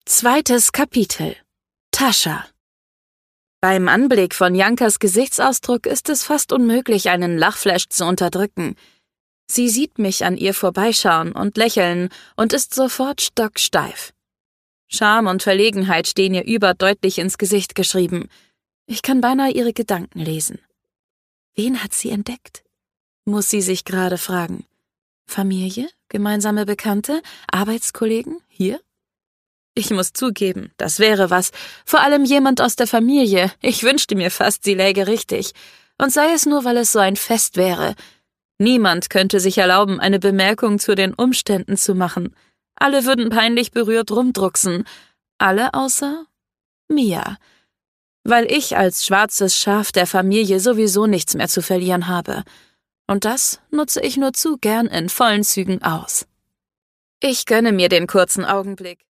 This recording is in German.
Zweites Kapitel. Tascha. Beim Anblick von Jankas Gesichtsausdruck ist es fast unmöglich, einen Lachflash zu unterdrücken. Sie sieht mich an ihr vorbeischauen und lächeln und ist sofort stocksteif. Scham und Verlegenheit stehen ihr überdeutlich ins Gesicht geschrieben. Ich kann beinahe ihre Gedanken lesen. Wen hat sie entdeckt? Muss sie sich gerade fragen. Familie? Gemeinsame Bekannte? Arbeitskollegen? Hier? Ich muss zugeben, das wäre was. Vor allem jemand aus der Familie. Ich wünschte mir fast, sie läge richtig. Und sei es nur, weil es so ein Fest wäre. Niemand könnte sich erlauben, eine Bemerkung zu den Umständen zu machen. Alle würden peinlich berührt rumdrucksen. Alle außer Mia. Weil ich als schwarzes Schaf der Familie sowieso nichts mehr zu verlieren habe. Und das nutze ich nur zu gern in vollen Zügen aus. Ich gönne mir den kurzen Augenblick.